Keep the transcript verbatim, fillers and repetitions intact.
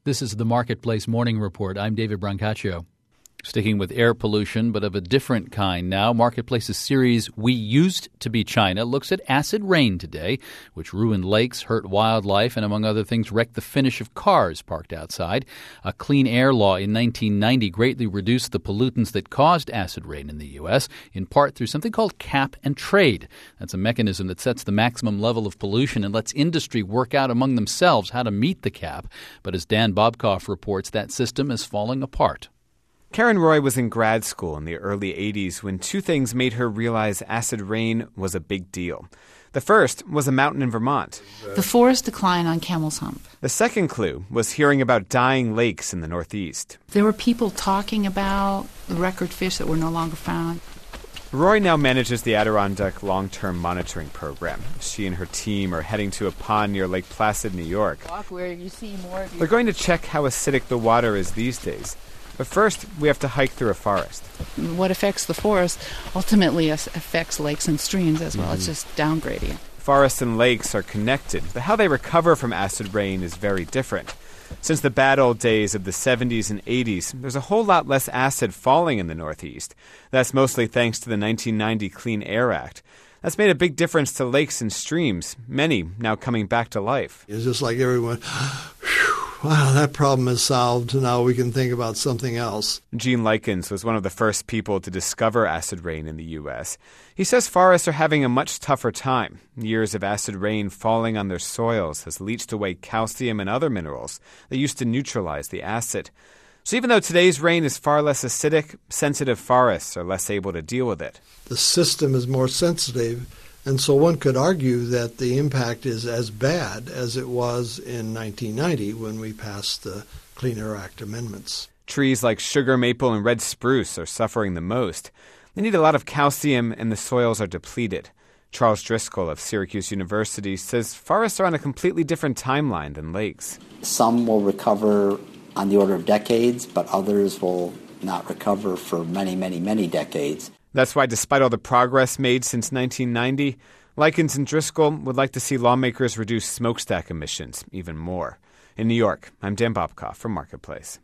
This is the Marketplace Morning Report. I'm David Brancaccio. Sticking with air pollution, but of a different kind now, Marketplace's series We Used to Be China looks at acid rain today, which ruined lakes, hurt wildlife, and among other things, wrecked the finish of cars parked outside. A clean air law in nineteen ninety greatly reduced the pollutants that caused acid rain in the U S, in part through something called cap and trade. That's a mechanism that sets the maximum level of pollution and lets industry work out among themselves how to meet the cap. But as Dan Bobkoff reports, that system is falling apart. Karen Roy was in grad school in the early eighties when two things made her realize acid rain was a big deal. The first was a mountain in Vermont. The forest decline on Camel's Hump. The second clue was hearing about dying lakes in the Northeast. There were people talking about the record fish that were no longer found. Roy now manages the Adirondack Long-Term Monitoring Program. She and her team are heading to a pond near Lake Placid, New York. Walk where you see more. They're going to check how acidic the water is these days. But first, we have to hike through a forest. What affects the forest ultimately affects lakes and streams as well. Mm-hmm. It's just down gradient. Forests and lakes are connected, but how they recover from acid rain is very different. Since the bad old days of the seventies and eighties, there's a whole lot less acid falling in the Northeast. That's mostly thanks to the nineteen ninety Clean Air Act. That's made a big difference to lakes and streams, many now coming back to life. It's just like everyone, wow, that problem is solved. Now we can think about something else. Gene Likens was one of the first people to discover acid rain in the U S. He says forests are having a much tougher time. Years of acid rain falling on their soils has leached away calcium and other minerals that used to neutralize the acid. So even though today's rain is far less acidic, sensitive forests are less able to deal with it. The system is more sensitive, and so one could argue that the impact is as bad as it was in nineteen ninety when we passed the Clean Air Act amendments. Trees like sugar maple and red spruce are suffering the most. They need a lot of calcium, and the soils are depleted. Charles Driscoll of Syracuse University says forests are on a completely different timeline than lakes. Some will recover on the order of decades, but others will not recover for many, many, many decades. That's why, despite all the progress made since nineteen ninety, Likens and Driscoll would like to see lawmakers reduce smokestack emissions even more. In New York, I'm Dan Bobkoff for Marketplace.